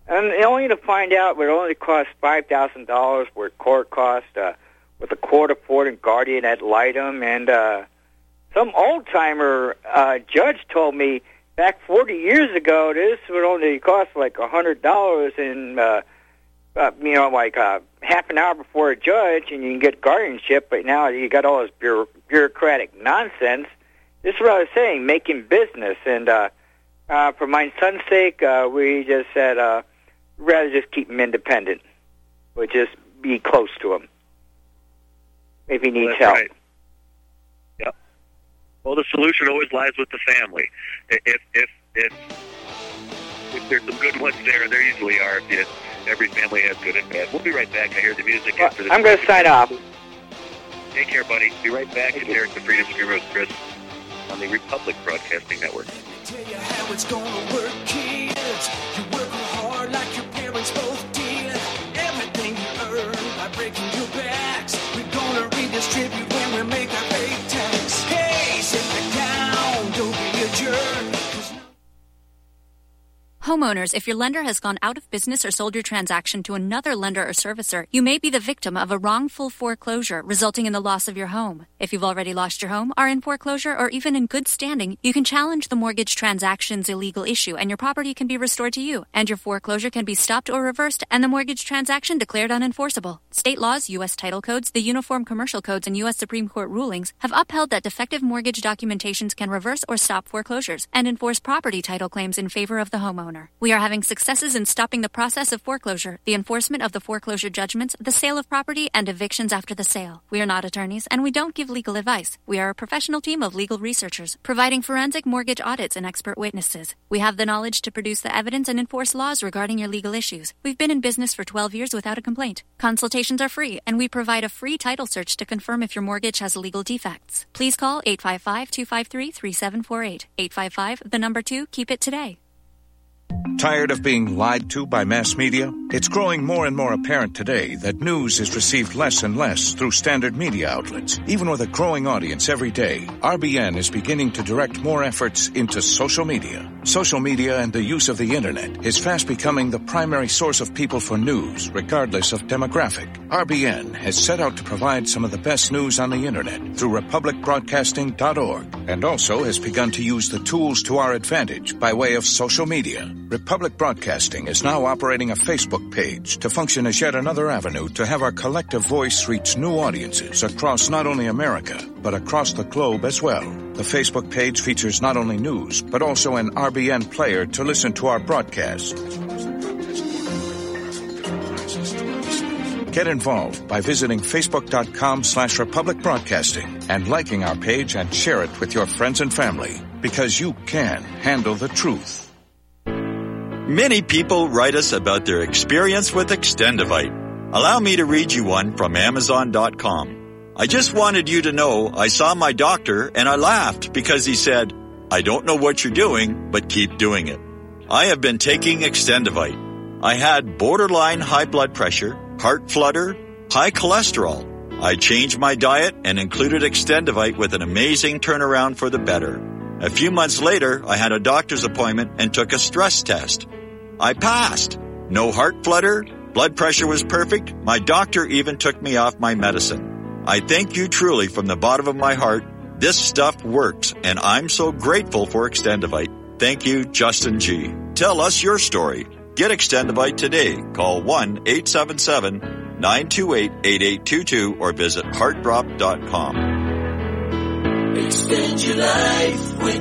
And only to find out it only cost five thousand dollars where court cost uh, with a court appointed guardian ad litem. And uh, some old-timer uh, judge told me back forty years ago this would only cost like one hundred dollars in, uh, uh, you know, like uh, half an hour before a judge, and you can get guardianship, but now you got all this bureau- bureaucratic nonsense. This is what I was saying, making business. And uh, uh, for my son's sake, uh, we just said... Uh, rather just keep him independent, but just be close to him if he needs well, help. Right. Yeah. Well, the solution always lies with the family. If if if if there's some good ones there, there usually are. If you, every family has good and bad. We'll be right back. I hear the music Well, after this. I'm going to sign off. Take care, buddy. Be right back. And there's the Freedom Screamer with Chris on the Republic Broadcasting Network. Tell you how it's gonna work, kids. You work hard like your parents both did. Everything you earn by breaking your backs, we're gonna redistribute when we make our pay tax. Hey, sit back down, don't be a jerk. Homeowners, if your lender has gone out of business or sold your transaction to another lender or servicer, you may be the victim of a wrongful foreclosure resulting in the loss of your home. If you've already lost your home, are in foreclosure, or even in good standing, you can challenge the mortgage transaction's illegal issue and your property can be restored to you, and your foreclosure can be stopped or reversed and the mortgage transaction declared unenforceable. State laws, U S title codes, the Uniform Commercial Codes, and U S Supreme Court rulings have upheld that defective mortgage documentations can reverse or stop foreclosures and enforce property title claims in favor of the homeowner. We are having successes in stopping the process of foreclosure, the enforcement of the foreclosure judgments, the sale of property, and evictions after the sale. We are not attorneys, and we don't give legal advice. We are a professional team of legal researchers, providing forensic mortgage audits and expert witnesses. We have the knowledge to produce the evidence and enforce laws regarding your legal issues. We've been in business for twelve years without a complaint. Consultations are free, and we provide a free title search to confirm if your mortgage has legal defects. Please call eight five five, two five three, three seven four eight. eight five five, the number two, keep it today. Tired of being lied to by mass media? It's growing more and more apparent today that news is received less and less through standard media outlets. Even with a growing audience every day, R B N is beginning to direct more efforts into social media. Social media and the use of the internet is fast becoming the primary source of people for news, regardless of demographic. R B N has set out to provide some of the best news on the internet through republic broadcasting dot org, and also has begun to use the tools to our advantage by way of social media. Republic Broadcasting is now operating a Facebook page to function as yet another avenue to have our collective voice reach new audiences across not only America, but across the globe as well. The Facebook page features not only news, but also an R B N player to listen to our broadcast. Get involved by visiting facebook.com slash Republic Broadcasting and liking our page and share it with your friends and family, because you can handle the truth. Many people write us about their experience with Extendivite. Allow me to read you one from Amazon dot com. I just wanted you to know I saw my doctor and I laughed because he said, "I don't know what you're doing, but keep doing it." I have been taking Extendivite. I had borderline high blood pressure, heart flutter, high cholesterol. I changed my diet and included Extendivite with an amazing turnaround for the better. A few months later, I had a doctor's appointment and took a stress test. I passed. No heart flutter, blood pressure was perfect. My doctor even took me off my medicine. I thank you truly from the bottom of my heart. This stuff works, and I'm so grateful for Extendivite. Thank you, Justin G. Tell us your story. Get Extendivite today. Call one eight seven seven, nine two eight, eight eight two two or visit heart drop dot com. Extend your life with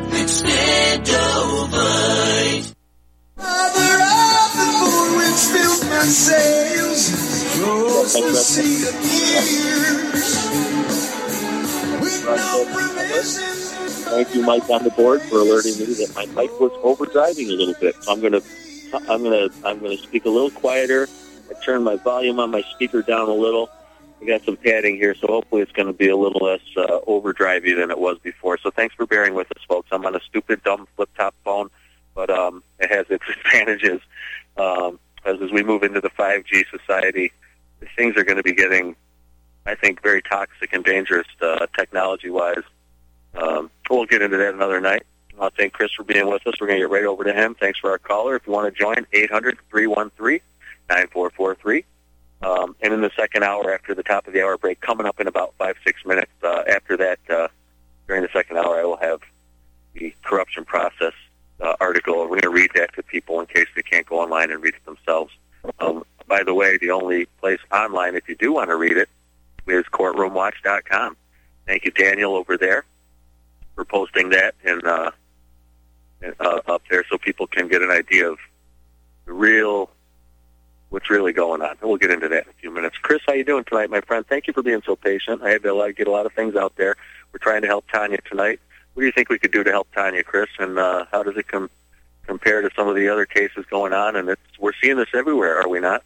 Extendivite. Mother of the moon, which fills my sails, flows the sea of years. With no provision. Thank you, Mike, on the board, for alerting me that my mic was overdriving a little bit. So I'm going to, I'm going to, I'm going to speak a little quieter. I turned my volume on my speaker down a little. We got some padding here, so hopefully it's going to be a little less uh, overdrivey than it was before. So thanks for bearing with us, folks. I'm on a stupid, dumb flip-top phone, but um, it has its advantages. Um, as, as we move into the five G society, things are going to be getting, I think, very toxic and dangerous uh, technology-wise. Um, we'll get into that another night. I want to thank Chris for being with us. We're going to get right over to him. Thanks for our caller. If you want to join, eight hundred, three one three, nine four four three. Um, and in the second hour, after the top of the hour break, coming up in about five, six minutes, uh, after that, uh, during the second hour, I will have the corruption process uh, article. We're going to read that to people in case they can't go online and read it themselves. Um, by the way, the only place online, if you do want to read it, is courtroom watch dot com. Thank you, Daniel, over there, for posting that and uh, uh, up there so people can get an idea of the real, what's really going on. And we'll get into that in a few minutes. Chris, how you doing tonight, my friend? Thank you for being so patient. I had to uh, get a lot of things out there. We're trying to help Tanya tonight. What do you think we could do to help Tanya, Chris? And uh, how does it com- compare to some of the other cases going on? And it's, we're seeing this everywhere, are we not?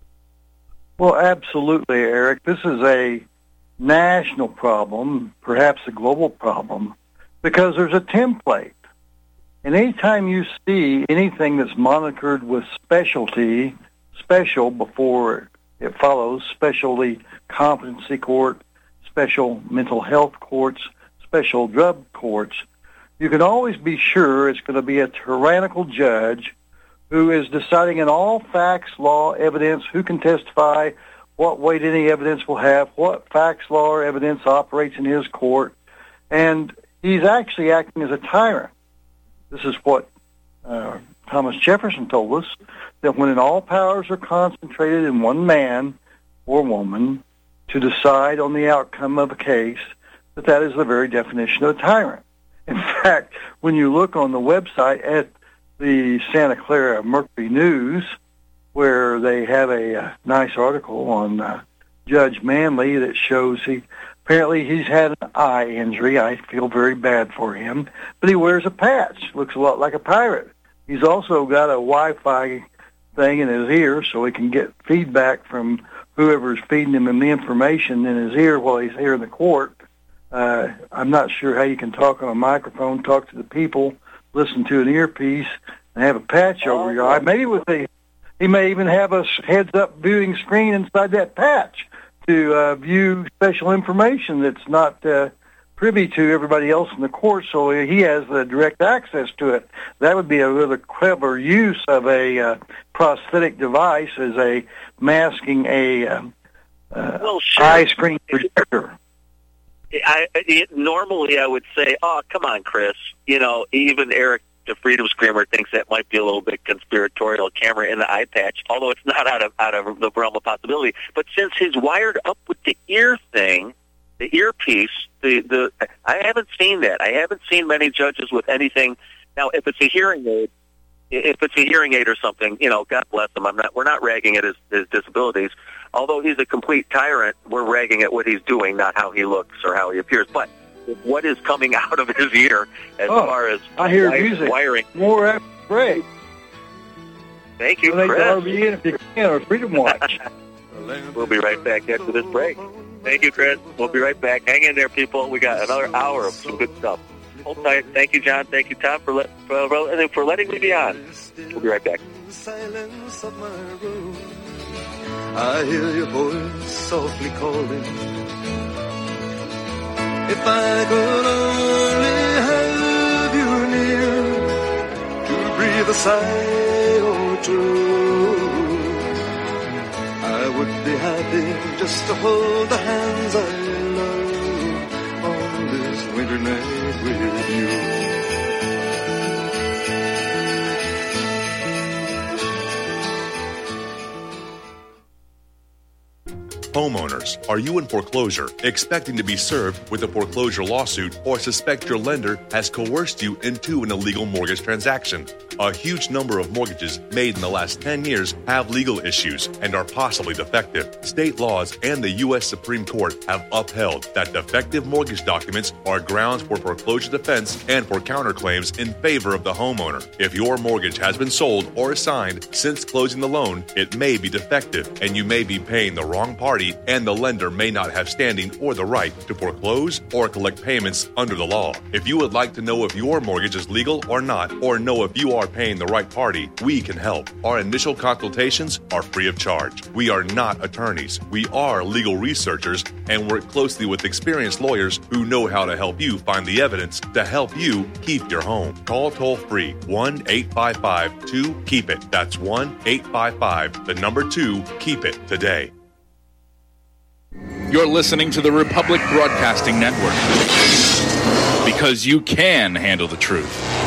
Well, absolutely, Eric. This is a national problem, perhaps a global problem, because there's a template. And anytime you see anything that's monitored with specialty, special before it follows, specialty competency court, special mental health courts, special drug courts, you can always be sure it's going to be a tyrannical judge who is deciding in all facts, law, evidence, who can testify, what weight any evidence will have, what facts, law, or evidence operates in his court, and he's actually acting as a tyrant. This is what uh, Thomas Jefferson told us, that when all powers are concentrated in one man or woman to decide on the outcome of a case, that that is the very definition of a tyrant. In fact, when you look on the website at the Santa Clara Mercury News, where they have a, a nice article on uh, Judge Manley that shows he apparently he's had an eye injury. I feel very bad for him, but he wears a patch. Looks a lot like a pirate. He's also got a Wi-Fi thing in his ear so he can get feedback from whoever's feeding him the information in his ear while he's here in the court. Uh, I'm not sure how you can talk on a microphone, talk to the people, listen to an earpiece, and have a patch over your eye. Maybe with a, he may even have a heads-up viewing screen inside that patch to uh, view special information that's not uh, privy to everybody else in the court, so he has the direct access to it. That would be a really clever use of a uh, prosthetic device as a masking a uh, uh, well, sure. eye screen projector. I, it, normally I would say, oh, come on, Chris. You know, even Eric, the Freedom Screamer, thinks that might be a little bit conspiratorial, camera in the eye patch, although it's not out of out of the realm of possibility. But since he's wired up with the ear thing, the earpiece, the, the I haven't seen that. I haven't seen many judges with anything. Now, if it's a hearing aid, if it's a hearing aid or something, you know, God bless him. I'm not. We're not ragging at his, his disabilities. Although he's a complete tyrant, we're ragging at what he's doing, not how he looks or how he appears. But what is coming out of his ear as oh, far as I hear wire, music. wiring. More after break. Thank you, Well, Chris. R B N if you can, or Freedom Watch. We'll be right back after this break. Thank you, Chris. We'll be right back. Hang in there, people. We got another hour of some good stuff. Hold tight. Thank you, John. Thank you, Tom, for, let, for, for letting me be on. We'll be right back. I hear your voice softly calling. If I could only have you near to breathe a sigh or two, I would be happy just to hold the hands I love on this winter night with you. Homeowners, are you in foreclosure, expecting to be served with a foreclosure lawsuit, or suspect your lender has coerced you into an illegal mortgage transaction? A huge number of mortgages made in the last ten years have legal issues and are possibly defective. State laws and the U S Supreme Court have upheld that defective mortgage documents are grounds for foreclosure defense and for counterclaims in favor of the homeowner. If your mortgage has been sold or assigned since closing the loan, it may be defective and you may be paying the wrong party heartbeat, and the lender may not have standing or the right to foreclose or collect payments under the law. If you would like to know if your mortgage is legal or not, or know if you are paying the right party, we can help. Our initial consultations are free of charge. We are not attorneys. We are legal researchers and work closely with experienced lawyers who know how to help you find the evidence to help you keep your home. Call toll free one eight five five two keep it. That's one eight five five, the number two, keep it today. You're listening to the Republic Broadcasting Network, because you can handle the truth.